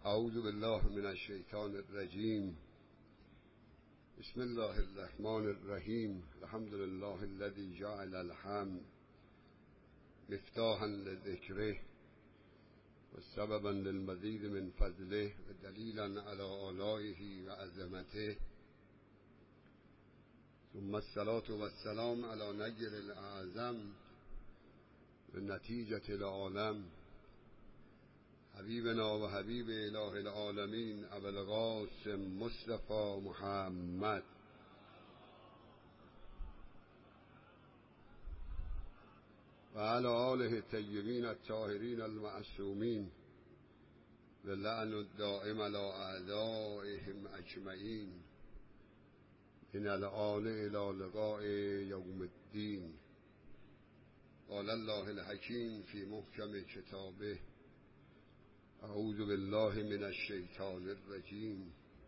اعوذ بالله من الشیطان الرجیم. بسم الله الرحمن الرحیم. الحمد لله الذي جعل الحمد مفتاحا لذکره و سببا للمزید من فضله و دلیلا علی آلائه و عظمته. ثم الصلاة والسلام على نجر الاعظم و نتیجة العالم حبیبنا و حبیب اله العالمین ابو القاسم مصطفى محمد و علی آله الطیبین الطاهرین المعصومین و لعن الدائم علی اعدائهم اجمعین من الآن الی لقاء یوم الدین. قال الله الحکیم فی محکم کتابه اعوذ بالله من الشیطان الرجیم.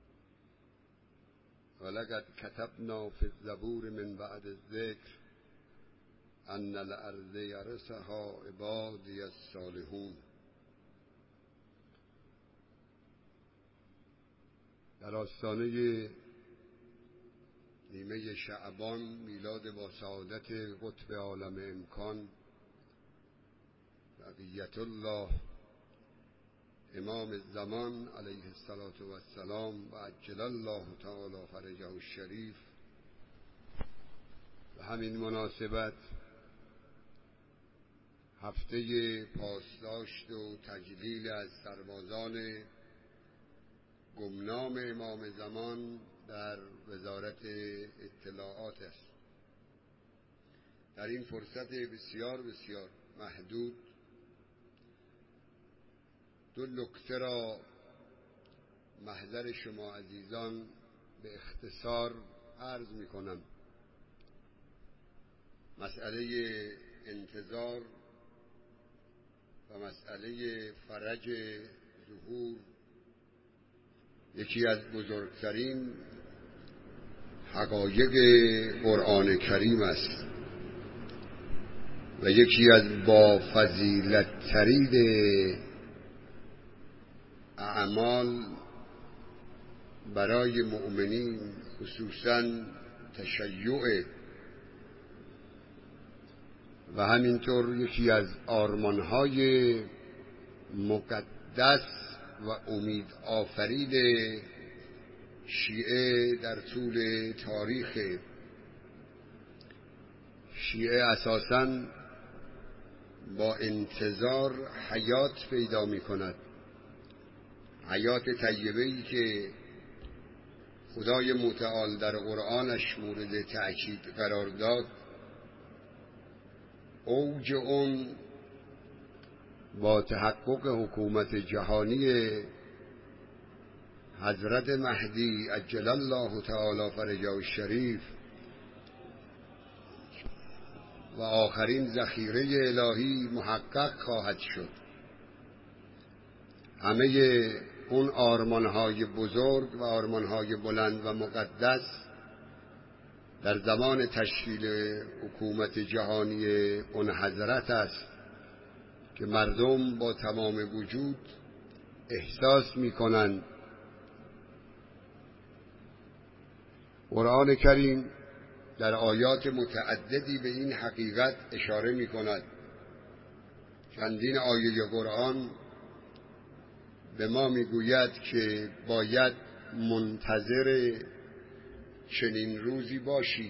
ولقد كتبنا في الزبور من بعد الذکر ان الارض یرثها عبادی الصالحون. در آستانه نیمه شعبان میلاد با سعادت قطب عالم امکان بقیت الله امام الزمان علیه السلام و عجل الله تعالی فرجه الشریف، و همین مناسبت هفته پاسداشت و تجلیل از سربازان گمنام امام زمان در وزارت اطلاعات است. در این فرصت بسیار بسیار محدود دو نکته را محضر شما عزیزان به اختصار عرض می کنم. مسئله انتظار و مسئله فرج ظهور یکی از بزرگترین حقایق قرآن کریم است و یکی از با فضیلت ترین اعمال برای مؤمنین، خصوصا تشیع، و همینطور یکی از آرمانهای مقدس و امید آفرین شیعه در طول تاریخ. شیعه اساساً با انتظار حیات پیدا می کند، حیات طیبه‌ای که خدای متعال در قرآنش مورد تأکید قرار داد. اوج اون با تحقق حکومت جهانی حضرت مهدی عجل الله تعالی فرجه الشریف و آخرین ذخیره الهی محقق خواهد شد. همه اون آرمانهای بزرگ و آرمانهای بلند و مقدس در زمان تشکیل حکومت جهانی اون حضرت است که مردم با تمام وجود احساس می کنند. قرآن کریم در آیات متعددی به این حقیقت اشاره می کند. چندین آیه قرآن به ما میگوید که باید منتظر چنین روزی باشید.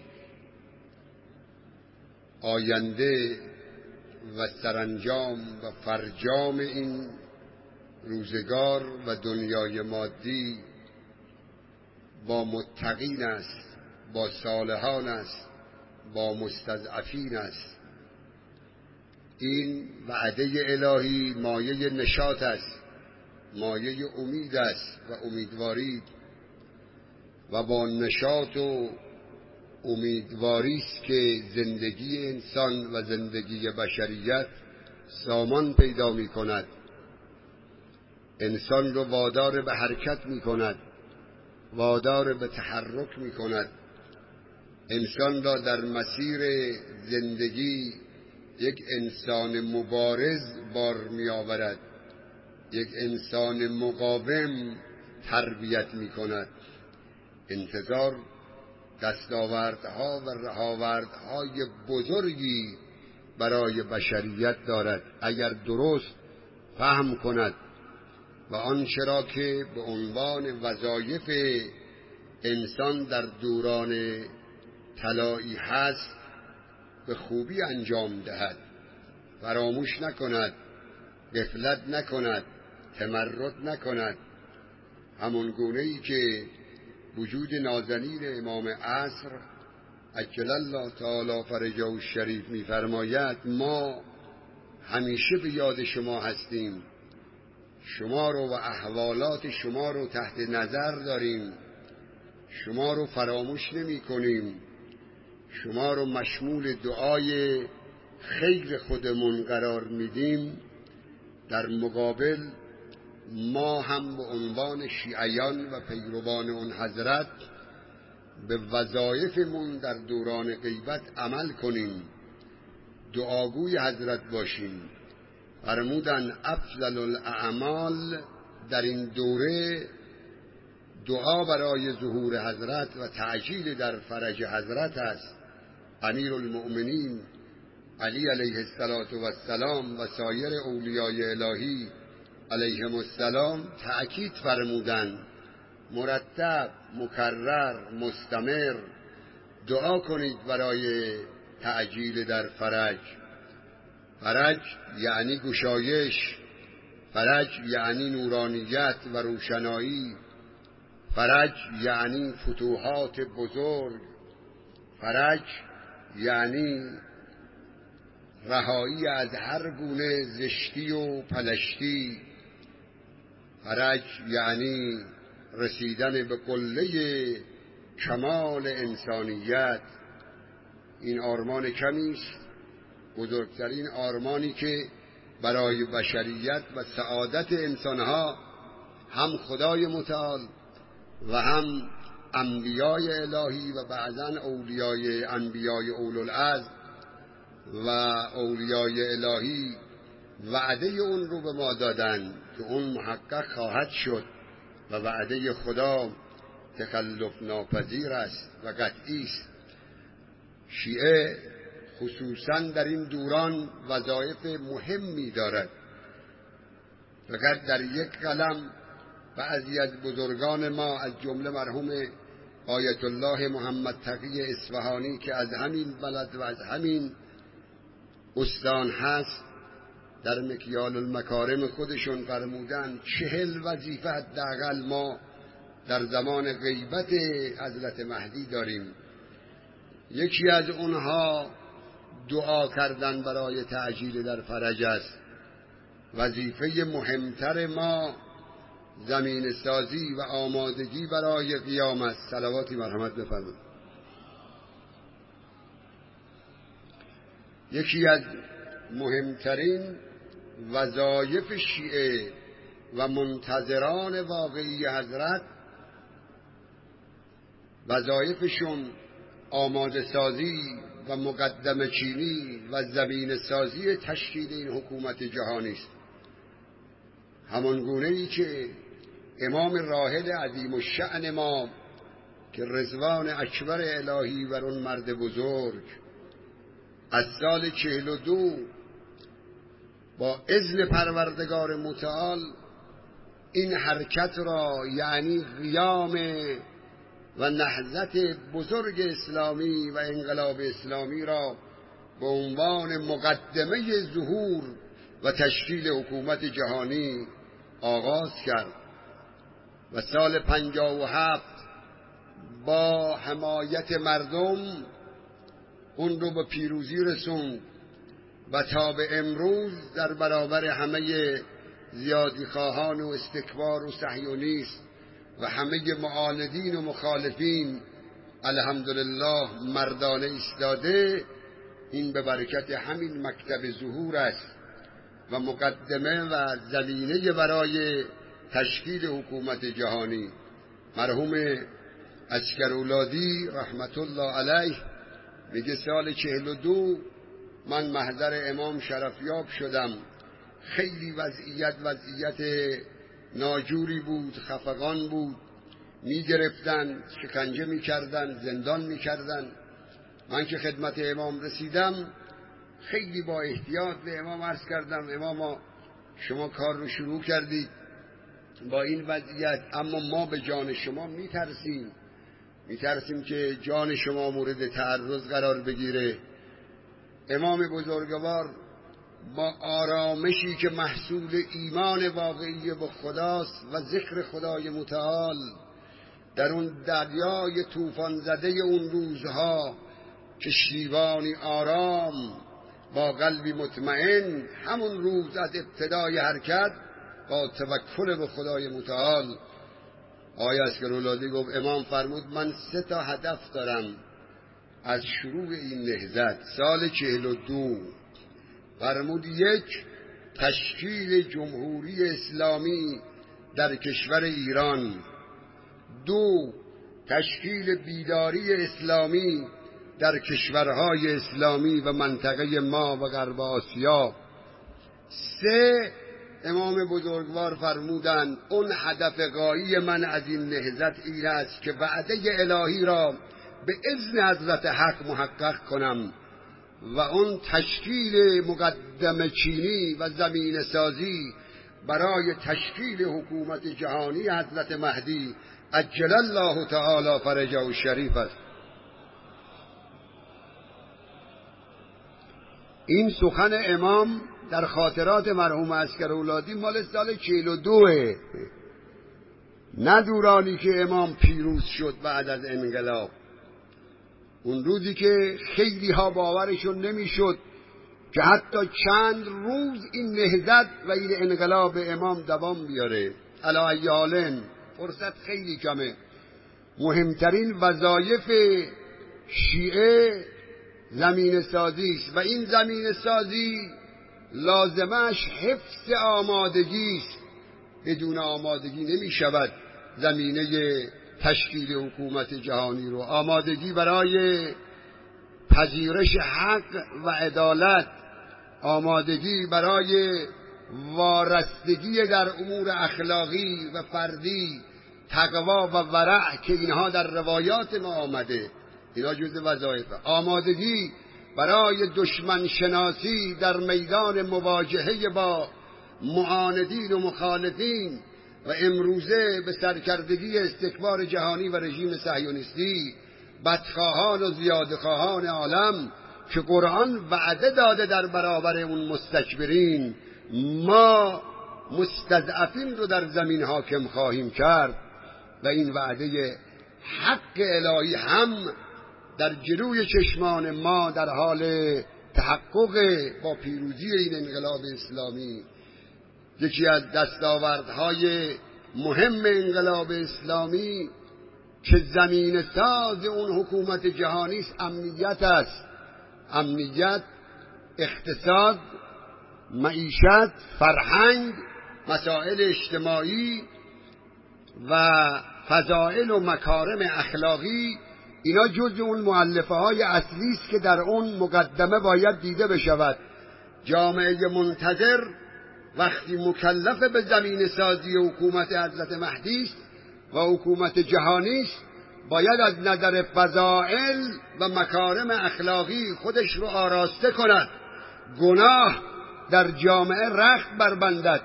آینده و سرانجام و فرجام این روزگار و دنیای مادی با متقین است، با صالحان است، با مستضعفین است. این وعده الهی مایه نشاط است، مایه امید است و امیدواری، و با نشاط و امیدواری است که زندگی انسان و زندگی بشریت سامان پیدا می کند، انسان رو وادار به حرکت می کند، وادار به تحرک می کند، انسان را در مسیر زندگی یک انسان مبارز بار می آورد، یک انسان مقاوم تربیت می کند. انتظار دستاوردها و رهاوردهای بزرگی برای بشریت دارد اگر درست فهم کند و آنچه را که به عنوان وظایف انسان در دوران طلایی هست به خوبی انجام دهد، فراموش نکند، غفلت نکند، تمرد نکند. همون گونه‌ای که وجود نازنین امام عصر عجل الله تعالی فرجه الشریف می‌فرماید ما همیشه به یاد شما هستیم، شما رو و احوالات شما رو تحت نظر داریم، شما رو فراموش نمی کنیم، شما رو مشمول دعای خیر خودمون قرار میدیم. در مقابل ما هم به عنوان شیعیان و پیروان اون حضرت به وظایفمون در دوران غیبت عمل کنیم، دعاگوی حضرت باشیم. فرمودن افضل الاعمال در این دوره دعا برای ظهور حضرت و تعجیل در فرج حضرت است. امیر المؤمنین علی علیه السلام و سایر اولیای الهی علیهم السلام تأکید فرمودند مرتب، مکرر، مستمر دعا کنید برای تعجیل در فرج. فرج یعنی گشایش، فرج یعنی نورانیت و روشنایی، فرج یعنی فتوحات بزرگ، فرج یعنی رهایی از هر گونه زشتی و پلشتی، فرج یعنی رسیدن به قله کمال انسانیت. این آرمان کمی است، بزرگترین آرمانی که برای بشریت و سعادت انسانها هم خدای متعال و هم انبیای الهی و بعضاً اولیای انبیای اولوالعزم و اولیای الهی وعده اون رو به ما دادن که اون محقق خواهد شد و وعده خدا تخلف ناپذیر است و قطعی است. شیعه خصوصاً در این دوران وظایف مهمی دارد. فقط در یک قلم بعضی از بزرگان ما از جمله مرحوم آیت الله محمد تقی اصفهانی که از همین بلد و از همین استان هست در مکیال المکارم خودشون فرمودن 40 وظیفه حداقل ما در زمان غیبت حضرت مهدی داریم. یکی از اونها دعا کردن برای تعجیل در فرج است. وظیفه مهمتر ما زمین سازی و آمادگی برای قیام است. صلواتی مرحمت بفرمایید. یکی از مهمترین وظایف شیعه و منتظران واقعی حضرت، وظایفشون آماده سازی و مقدمه چینی و زمین سازی تشکیل این حکومت جهانی است. همان گونه‌ای که امام راحل عظیم الشأن ما که رضوان اکبر الهی بر اون مرد بزرگ از سال 42 با اذن پروردگار متعال این حرکت را یعنی قیام و نهضت بزرگ اسلامی و انقلاب اسلامی را به عنوان مقدمه ظهور و تشکیل حکومت جهانی آغاز کرد و سال 57 با حمایت مردم اون رو به پیروزی رسوند و تا به امروز در برابر همه زیادی خواهان و استکبار و صهیونیست و همه معاندین و مخالفین الحمدلله مردانه ایستاده. این به برکت همین مکتب ظهور است و مقدمه و زمینه برای تشکیل حکومت جهانی. مرحوم عسکرولادی رحمت الله علیه میگه سال 42 من محضر امام شرفیاب شدم، خیلی وضعیت ناجوری بود، خفقان بود، میگرفتن، شکنجه میکردن، زندان میکردن. من که خدمت امام رسیدم خیلی با احتیاط به امام عرض کردم اماما شما کار رو شروع کردید با این وضعیت، اما ما به جان شما میترسیم که جان شما مورد تعرض قرار بگیره. امام بزرگوار با آرامشی که محصول ایمان واقعی به خداست و ذکر خدای متعال در اون دریای طوفان زده اون روزها، کشتیبانی آرام با قلبی مطمئن، همون روز از ابتدای حرکت با توکل به خدای متعال. آقای عسگرالعالی گفت امام فرمود من 3 هدف دارم از شروع این نهضت. سال 42 فرمود 1 تشکیل جمهوری اسلامی در کشور ایران، 2 تشکیل بیداری اسلامی در کشورهای اسلامی و منطقه ما و غرب آسیا، 3 امام بزرگوار فرمودند اون هدف غایی من از این نهضت این است که وعده الهی را به اذن حضرت حق محقق کنم و اون تشکیل مقدم چینی و زمین سازی برای تشکیل حکومت جهانی حضرت مهدی عجل الله تعالی فرجه الشریف است. این سخن امام در خاطرات مرحوم عسگرالعالی مال سال 42، نه دورانی که امام پیروز شد بعد از انقلاب. اون روزی که خیلی ها باورشون نمیشد که حتی چند روز این نهضت و این انقلاب امام دوام بیاره. علی ای حال فرصت خیلی کمه. مهمترین وظایف شیعه زمین سازی است و این زمین سازی لازمش حفظ آمادگی است. بدون آمادگی نمی شود زمینه تشکیل حکومت جهانی رو. آمادگی برای پذیرش حق و عدالت، آمادگی برای وارستگی در امور اخلاقی و فردی، تقوا و ورع که اینها در روایات ما آمده، اینا جزء وظایف. آمادگی برای دشمن شناسی در میدان مواجهه با معاندین و مخالفین و امروزه به سرکردگی استکبار جهانی و رژیم صهیونیستی، بدخواهان و زیادخواهان عالم که قرآن وعده داده در برابر اون مستکبرین ما مستضعفین رو در زمین حاکم خواهیم کرد و این وعده حق الهی هم در جلوی چشمان ما در حال تحقق با پیروزی این انقلاب اسلامی. یکی از دستاوردهای مهم انقلاب اسلامی که زمین ساز اون حکومت جهانی است امنیت است. امنیت، اقتصاد، معیشت، فرهنگ، مسائل اجتماعی و فضائل و مکارم اخلاقی، اینا جزء اون مؤلفه های اصلی است که در اون مقدمه باید دیده بشود. جامعه منتظر وقتی مکلف به زمین سازی حکومت حضرت مهدی است و حکومت جهانی است، باید از نظر فضائل و مکارم اخلاقی خودش رو آراسته کند، گناه در جامعه رخت بربندد،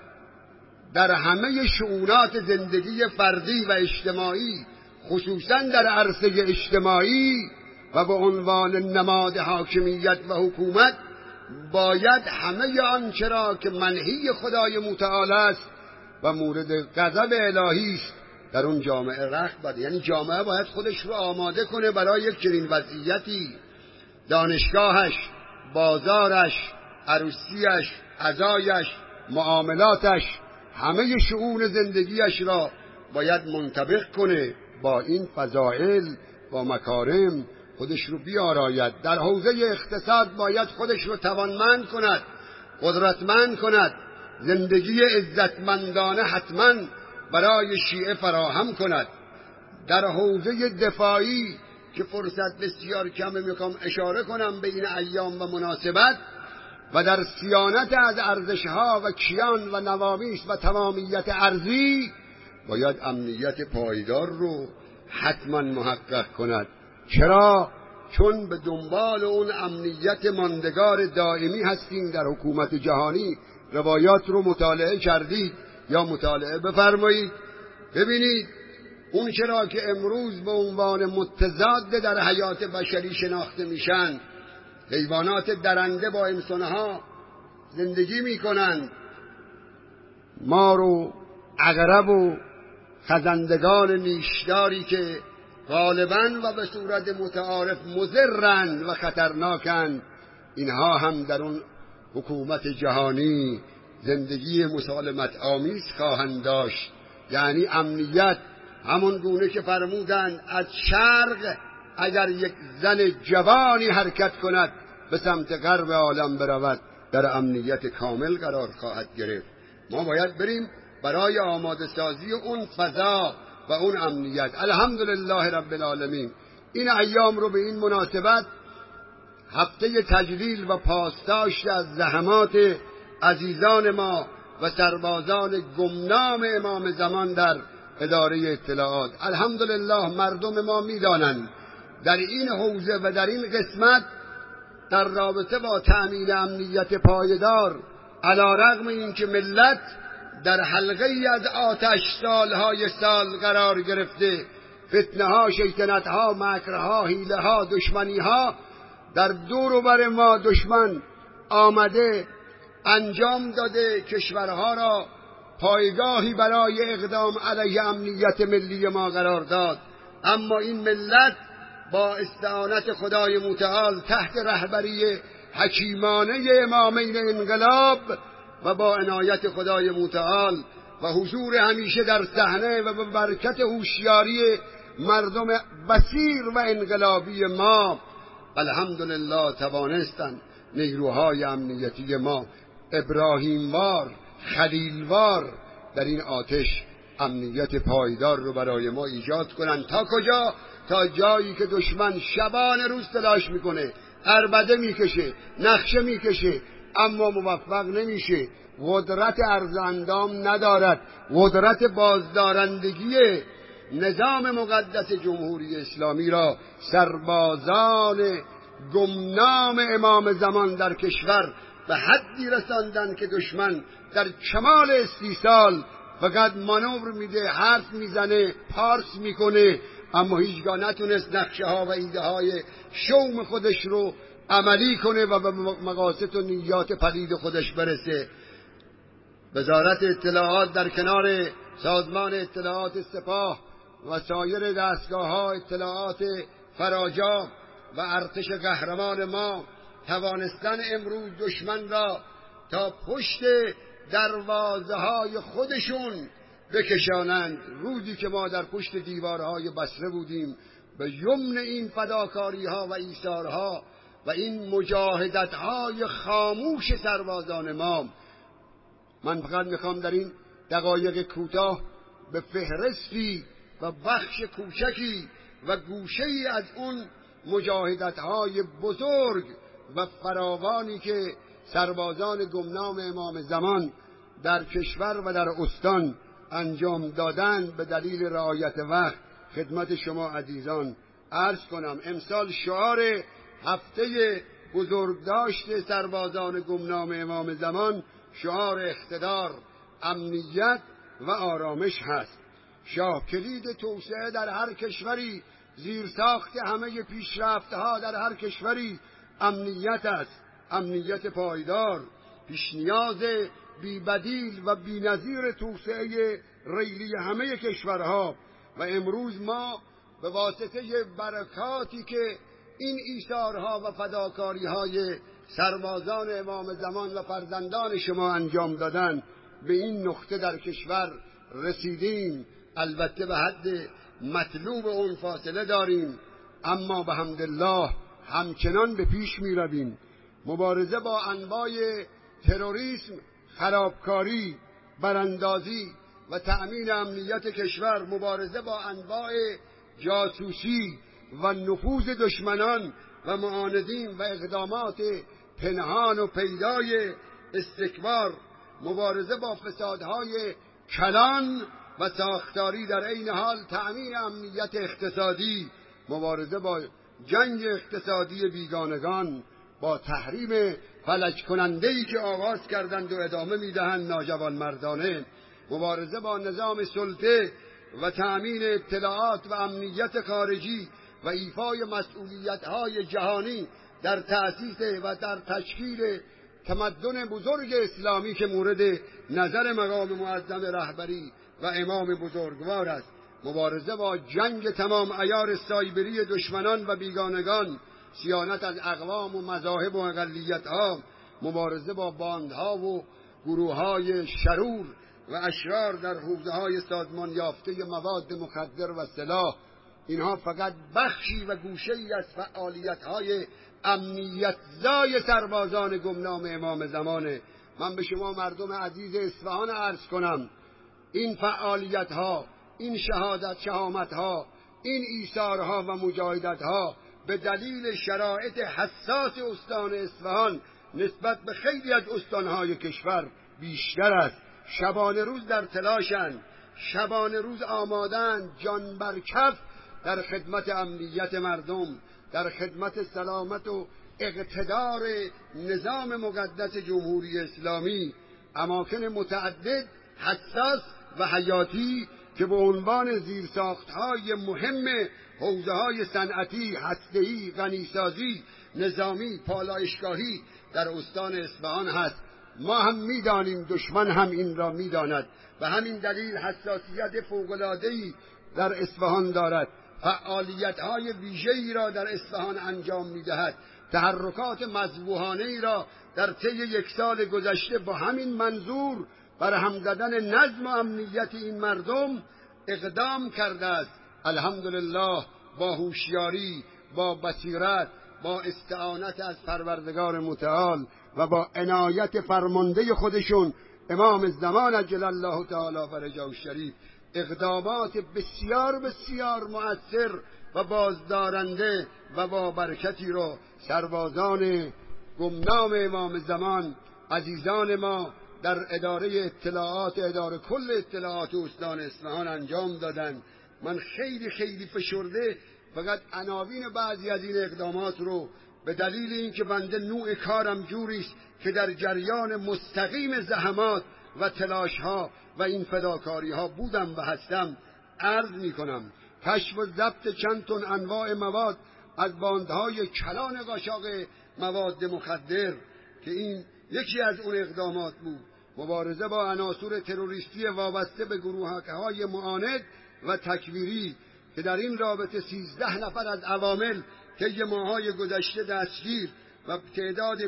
در همه شؤونات زندگی فردی و اجتماعی، خصوصا در عرصه اجتماعی و به عنوان نماد حاکمیت و حکومت باید همه آنچه را که منهی خدای متعال است و مورد غضب الهی است در اون جامعه رخت بده. یعنی جامعه باید خودش رو آماده کنه برای یک چنین وضعیتی. دانشگاهش، بازارش، عروسیش، عزایش، معاملاتش، همه شؤون زندگیش را باید منطبق کنه با این فضائل و مکارم، خودش رو بیاراید. در حوزه اقتصاد باید خودش رو توانمند کند، قدرتمند کند، زندگی عزتمندانه حتما برای شیعه فراهم کند. در حوزه دفاعی که فرصت بسیار کمه میخوام اشاره کنم به این ایام و مناسبت، و در صیانت از ارزش‌ها و کیان و نوامیس و تمامیت ارضی باید امنیت پایدار رو حتما محقق کند. چرا؟ چون به دنبال اون امنیت ماندگار دائمی هستیم. در حکومت جهانی روایات رو مطالعه کردید یا مطالعه بفرمایید، ببینید اون چرا که امروز به عنوان متضاد در حیات بشری شناخته میشن، حیوانات درنده با انسانها زندگی میکنند، مار و عقرب و خزندگان نیشداری که غالباً و به صورت متعارف مضرن و خطرناکن، اینها هم در اون حکومت جهانی زندگی مسالمت آمیز خواهند داشت. یعنی امنیت همون گونه که فرمودند از شرق اگر یک زن جوانی حرکت کند به سمت غرب عالم برود در امنیت کامل قرار خواهد گرفت. ما باید بریم برای آماده سازی اون فضا و اون امنیت. الحمدلله رب العالمین این ایام رو به این مناسبت هفته تجلیل و پاسداشت از زحمات عزیزان ما و سربازان گمنام امام زمان در اداره اطلاعات، الحمدلله مردم ما میدانند در این حوزه و در این قسمت در رابطه با تأمین امنیت پایدار، علیرغم اینکه ملت در حلقه ای از آتش سالهای سال قرار گرفته، فتنه ها، شیطنت ها، مکرها، حیله ها، دشمنی ها در دور و بر ما دشمن آمده انجام داده، کشورها را پایگاهی برای اقدام علیه امنیت ملی ما قرار داد، اما این ملت با استعانت خدای متعال تحت رهبری حکیمانه امامین انقلاب و با عنایت خدای متعال و حضور همیشه در صحنه و به برکت هوشیاری مردم بصیر و انقلابی ما، الحمدلله توانستند نیروهای امنیتی ما ابراهیموار، خلیلوار در این آتش امنیت پایدار رو برای ما ایجاد کنند. تا کجا؟ تا جایی که دشمن شبان روز تلاش میکنه، عربده میکشه، نقشه میکشه، اما موفق نمیشه، قدرت عرض اندام ندارد، قدرت بازدارندگی نظام مقدس جمهوری اسلامی را سربازان گمنام امام زمان در کشور به حدی رساندن که دشمن در کمال استیصال فقط مانور میده، حرف میزنه، پارس میکنه، اما هیچگاه نتونست نقشه ها و ایده های شوم خودش رو عملی کنه و به مقاصد و نیات پلید خودش برسه. وزارت اطلاعات در کنار سازمان اطلاعات سپاه و سایر دستگاه ها اطلاعات فراجا و ارتش قهرمان ما توانستن امروز دشمن را تا پشت دروازه های خودشون بکشانند. روزی که ما در پشت دیوارهای بصره بودیم به یمن این فداکاری ها و ایثارها و این مجاهدت های خاموش سربازان ما، من فقط میخوام در این دقایق کوتاه به فهرستی و بخش کوچکی و گوشه‌ای از اون مجاهدت های بزرگ و فراوانی که سربازان گمنام امام زمان در کشور و در استان انجام دادن به دلیل رعایت وقت خدمت شما عزیزان عرض کنم. امسال شعار هفته بزرگداشت سربازان گمنام امام زمان شعار اقتدار، امنیت و آرامش هست. شاه کلید توسعه در هر کشوری، زیرساخت همه پیشرفت‌ها در هر کشوری امنیت است، امنیت پایدار، پیش نیاز بی‌بدیل و بی‌نظیر توسعه ریلی همه کشورها. و امروز ما به واسطه برکاتی که این ایثارها و فداکاری‌های سربازان امام زمان و فرزندان شما انجام دادن به این نقطه در کشور رسیدیم. البته به حد مطلوب اون فاصله داریم، اما به حمدالله همچنان به پیش می رویم. مبارزه با انواع تروریسم، خرابکاری، براندازی و تأمین امنیت کشور، مبارزه با انواع جاسوسی و نفوذ دشمنان و معاندین و اقدامات پنهان و پیدای استکبار، مبارزه با فسادهای کلان و ساختاری، در عین حال تأمین امنیت اقتصادی، مبارزه با جنگ اقتصادی بیگانگان، با تحریم فلج کننده‌ای که آغاز کردند و ادامه می‌دهند ناجوانمردانه، مبارزه با نظام سلطه و تأمین اطلاعات و امنیت خارجی و ایفای مسئولیت‌های جهانی در تأسیس و در تشکیل تمدن بزرگ اسلامی که مورد نظر مقام معظم رهبری و امام بزرگوار است، مبارزه با جنگ تمام عیار سایبری دشمنان و بیگانگان، صیانت از اقوام و مذاهب و اقلیت‌ها، مبارزه با باندها و گروه‌های شرور و اشرار در حوزه‌های سازمان یافته مواد مخدر و سلاح. اینها فقط بخشی و گوشه‌ای از فعالیت‌های امنیت زای سربازان گمنام امام زمانه. من به شما مردم عزیز اصفهان عرض کنم، این فعالیت‌ها، این شهامت‌ها، این ایثارها و مجاهدت‌ها به دلیل شرایط حساس استان اصفهان نسبت به خیلی از استان‌های کشور بیشتر است. شبانه روز در تلاشند، شبانه روز آمادند جان بر کف در خدمت امنیت مردم، در خدمت سلامت و اقتدار نظام مقدس جمهوری اسلامی. اماکن متعدد حساس و حیاتی که به عنوان زیرساخت‌های مهم حوزه‌های صنعتی، هسته‌ای، غنیسازی، نظامی، پالایشگاهی در استان اصفهان هست. ما هم می‌دانیم، دشمن هم این را می‌داند و همین دلیل حساسیت فوق‌العاده‌ای در اصفهان دارد. فعالیت‌های ویژه‌ای را در اصفهان انجام می‌دهد. تحرکات مذبوحانه‌ای را در طی یک سال گذشته با همین منظور برهم زدن نظم و امنیت این مردم اقدام کرده است. الحمدلله با هوشیاری، با بصیرت، با استعانت از پروردگار متعال و با عنایت فرمانده خودشون امام زمان عجل الله تعالی فرجه الشریف، اقدامات بسیار بسیار مؤثر و بازدارنده و با برکتی را سربازان گمنام امام زمان، عزیزان ما در اداره اطلاعات، اداره کل اطلاعات استان اصفهان انجام دادند. من خیلی خیلی فشرده فقط عناوین بعضی از این اقدامات رو به دلیل اینکه بنده نوع کارم جوریست که در جریان مستقیم زحمات و تلاش‌ها و این فداکاری‌ها بودم و هستم عرض می‌کنم. کشف و ضبط چند تن انواع مواد از باندهای کلان قاچاق مواد مخدر که این یکی از اون اقدامات بود. مبارزه با عناصر تروریستی وابسته به گروه‌های معاند و تکفیری که در این رابطه 13 نفر از عوامل طی ماه‌های گذشته دستگیر و تعداد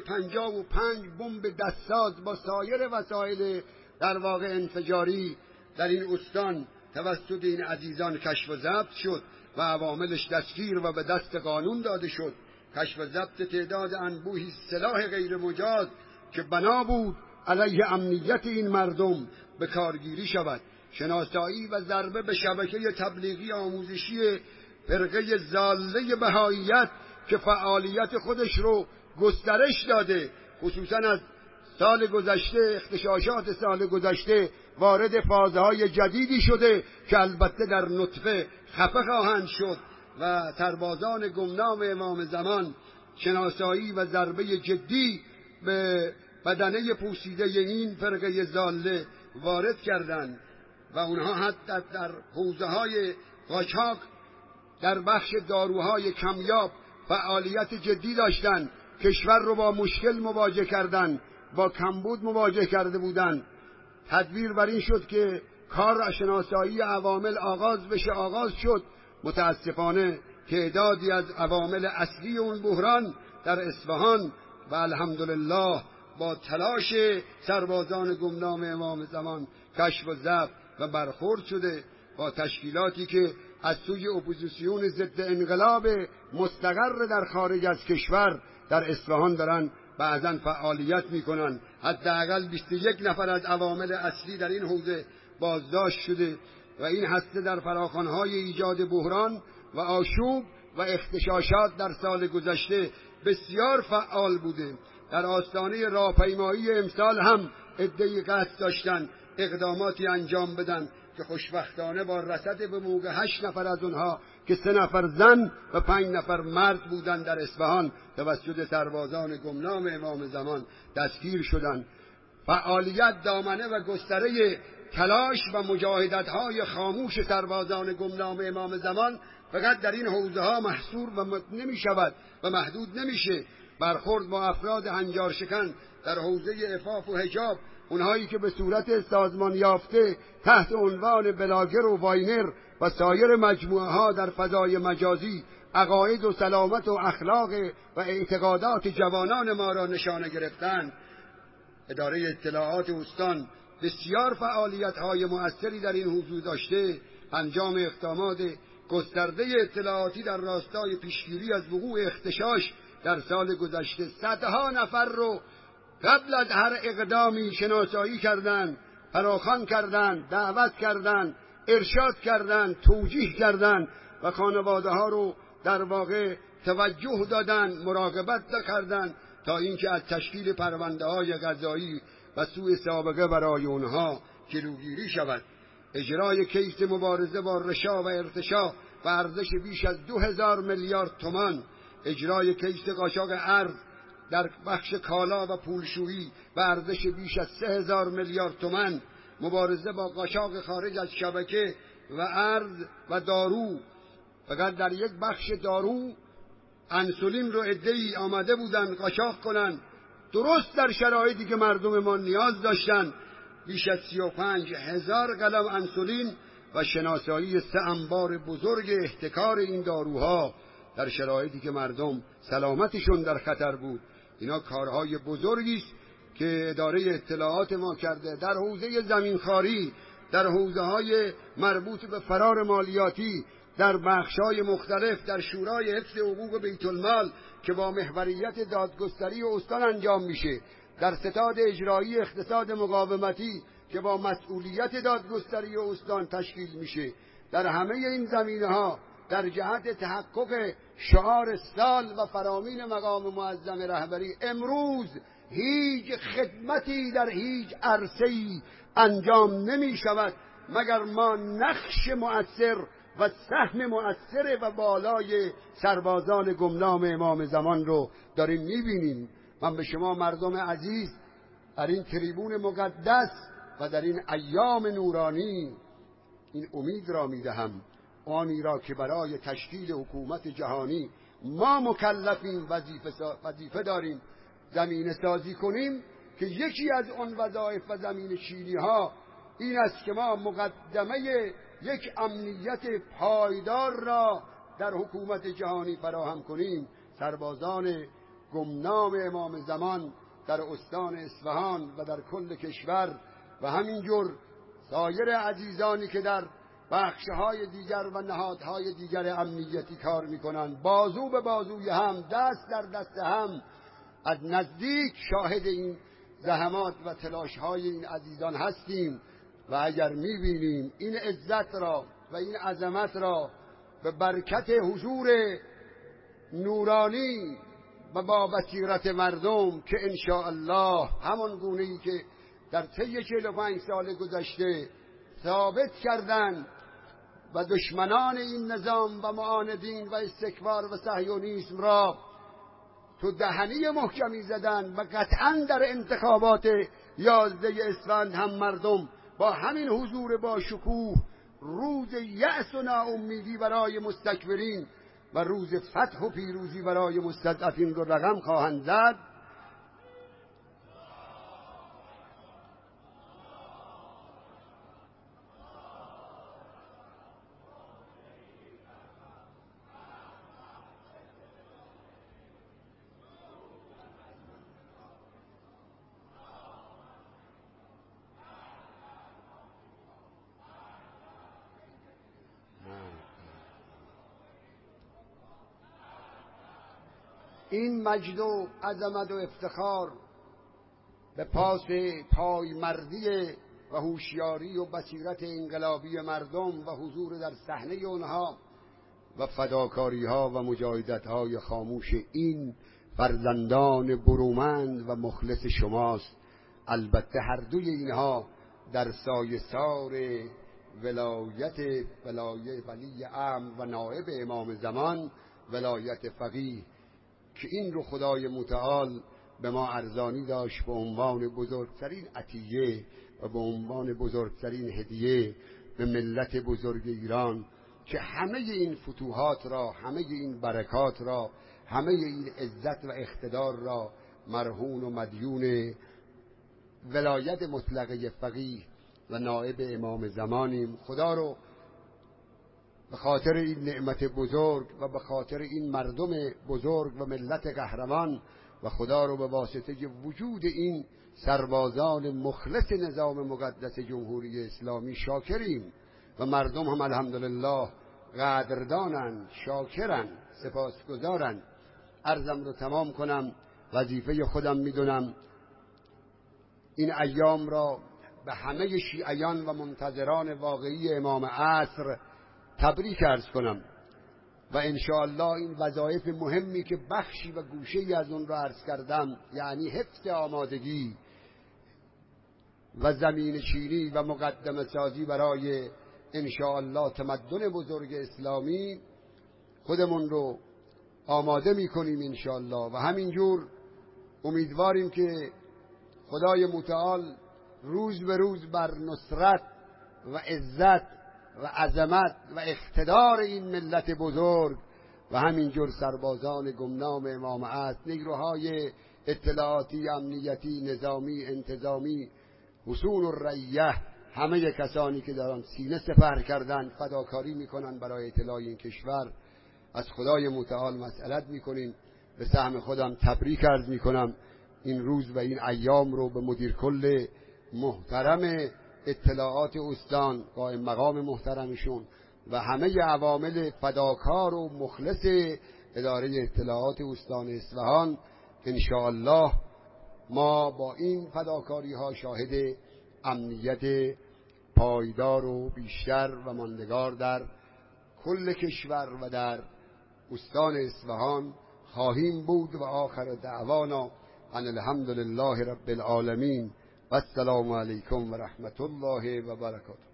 55 بمب دستساز با سایر وسایل در واقع انفجاری در این استان توسط این عزیزان کشف و ضبط شد و عواملش دستگیر و به دست قانون داده شد. کشف و ضبط تعداد انبوهی سلاح غیر مجاز که بنا بود علیه امنیت این مردم به کارگیری شود. شناسایی و ضربه به شبکه تبلیغی آموزشی فرقه ضاله بهائیت که فعالیت خودش رو گسترش داده، خصوصا از سال گذشته، اغتشاشات سال گذشته وارد فازهای جدیدی شده که البته در نطفه خفه خواهند شد و سربازان گمنام امام زمان شناسایی و ضربه جدی به بدنه پوسیده این فرقه ضاله وارد کردند و اونها حتی در حوزه‌های قاچاق در بخش داروهای کمیاب فعالیت جدی داشتند. کشور رو با مشکل مواجه کردند، با کمبود مواجه کرده بودند. تدبیر بر این شد که کار شناسایی عوامل آغاز شد. متاسفانه تعدادی از عوامل اصلی اون بحران در اصفهان و الحمدلله با تلاش سربازان گمنام امام زمان کشف و ضبط و برخورد شده با تشکیلاتی که از سوی اپوزیسیون ضد انقلاب مستقر در خارج از کشور در اصفهان دارن بعضا فعالیت میکنن. حداقل 21 نفر از عوامل اصلی در این حوزه بازداشت شده و این هسته در فراخوان‌های ایجاد بحران و آشوب و اغتشاشات در سال گذشته بسیار فعال بوده. در آستانه راهپیمایی امسال هم عده‌ای قصد داشتن اقداماتی انجام بدن که خوشبختانه با رصد به موقع 8 نفر از اونها که 3 نفر زن و 5 نفر مرد بودند در اصفهان توسط سربازان گمنام امام زمان دستگیر شدند. فعالیت دامنه و گستره تلاش و مجاهدت‌های خاموش سربازان گمنام امام زمان فقط در این حوزه‌ها محصور و نمی‌شود و محدود نمیشه. برخورد با افراد هنجار شکن در حوزه عفاف و حجاب، اونهایی که به صورت سازمان یافته تحت عنوان بلاگر و واینر و سایر مجموعه ها در فضای مجازی عقاید و سلامت و اخلاق و اعتقادات جوانان ما را نشانه گرفتند. اداره اطلاعات استان بسیار فعالیت‌های مؤثری در این حوزه داشته. انجام اقدامات گسترده اطلاعاتی در راستای پیشگیری از وقوع اغتشاش در سال گذشته صدها نفر رو قبل از هر اقدامی شناسایی کردند، فراخوان کردند، دعوت کردند، ارشاد کردند، توجیه کردند و خانواده ها رو در واقع توجه دادند، مراقبت کردند تا اینکه از تشکیل پرونده های قضایی و سوء سابقه برای اونها جلوگیری شود. اجرای کیس مبارزه با رشا و ارتشا و ارزش بیش از 2000 میلیارد تومان، اجرای کیس قاچاق ارز در بخش کالا و پولشویی و ارزش بیش از 3000 میلیارد تومان، مبارزه با قاچاق خارج از شبکه و ارز و دارو. فقط در یک بخش دارو انسولین رو عده‌ای آمده بودن قاچاق کنن، درست در شرایطی که مردم ما نیاز داشتن. بیش از 35,000 قلم انسولین و شناسایی 3 انبار بزرگ احتکار این داروها در شرایطی که مردم سلامتشون در خطر بود. اینا کارهای بزرگی است که اداره اطلاعات ما کرده در حوزه زمینخواری، در حوزه‌های مربوط به فرار مالیاتی، در بخش‌های مختلف، در شورای حفظ حقوق بیت المال که با محوریت دادگستری استان انجام میشه، در ستاد اجرایی اقتصاد مقاومتی که با مسئولیت دادگستری استان تشکیل میشه. در همه این زمینه‌ها در جهت تحقق شعار سال و فرامین مقام معظم رهبری امروز هیچ خدمتی در هیچ عرصه‌ای انجام نمی شود مگر ما نقش مؤثر و سهم مؤثر و بالای سربازان گمنام امام زمان رو داریم می‌بینیم. من به شما مردم عزیز در این تریبون مقدس و در این ایام نورانی این امید را می‌دهم، آنی را که برای تشکیل حکومت جهانی ما مکلفیم، وظیفه داریم زمینه سازی کنیم که یکی از آن وظایف و زمینه چینی ها این است که ما مقدمه یک امنیت پایدار را در حکومت جهانی فراهم کنیم. سربازان گمنام امام زمان در استان اصفهان و در کل کشور و همینجور سایر عزیزانی که در بخش‌های دیگر و نهادهای دیگر امنیتی کار می‌کنند، بازو به بازوی هم، دست در دست هم از نزدیک شاهد این زحمات و تلاش‌های این عزیزان هستیم و اگر می‌بینیم این عزت را و این عظمت را به برکت حضور نورانی و با بصیرت مردم که انشاءالله همان گونه‌ای که در طی 45 سال گذشته ثابت کردند و دشمنان این نظام و معاندین و استکبار و صهیونیسم را تو دهنی محکمی زدن و قطعا در انتخابات 11 اسفند هم مردم با همین حضور با شکوه روز یأس و ناامیدی برای مستکبرین و روز فتح و پیروزی برای مستضعفین رو رقم خواهند زد. این مجد و عظمت و افتخار به پاس پایمردی و هوشیاری و بصیرت انقلابی مردم و حضور در صحنه اونها و فداکاری‌ها و مجاهدت‌های خاموش این فرزندان برومند و مخلص شماست. البته هر دوی اینها در سایه سار ولایت ولی امر و نائب امام زمان، ولایت فقیه، که این رو خدای متعال به ما ارزانی داشت به عنوان بزرگترین عطیه و به عنوان بزرگترین هدیه به ملت بزرگ ایران، که همه این فتوحات را، همه این برکات را، همه این عزت و اقتدار را مرهون و مدیون ولایت مطلقه فقیه و نائب امام زمانیم. خدا رو به خاطر این نعمت بزرگ و به خاطر این مردم بزرگ و ملت قهرمان، و خدا رو به واسطه وجود این سربازان مخلص نظام مقدس جمهوری اسلامی شاکریم، و مردم هم الحمدلله قدردانند، شاکرند، سپاسگزارند. عرضم رو تمام کنم، وظیفه خودم میدونم این ایام را به همه شیعیان و منتظران واقعی امام عصر تبریک عرض کنم، و انشاءالله این وظایف مهمی که بخشی و گوشه‌ای از اون را عرض کردم، یعنی حفظ آمادگی و زمین چینی و مقدمه سازی برای انشاءالله تمدن بزرگ اسلامی، خودمون رو آماده میکنیم انشاءالله، و همینجور امیدواریم که خدای متعال روز به روز بر نصرت و عزت و عظمت و اقتدار این ملت بزرگ و همینجور سربازان گمنام امام عصر، نیروهای اطلاعاتی، امنیتی، نظامی، انتظامی، حصول الرعیه، همه کسانی که در آن سینه سپر کردند، فداکاری میکنند برای اطلاع این کشور، از خدای متعال مسئلت میکنیم. به سهم خودم تبریک عرض میکنم این روز و این ایام رو به مدیر کل محترم اطلاعات استان، قائم مقام محترمشون و همه عوامل فداکار و مخلص اداره اطلاعات استان اصفهان. انشاءالله ما با این فداکاری ها شاهد امنیت پایدار و بیشتر و ماندگار در کل کشور و در استان اصفهان خواهیم بود. و آخر دعوانا ان الحمد لله رب العالمین و السلام علیکم و رحمت الله و برکاته.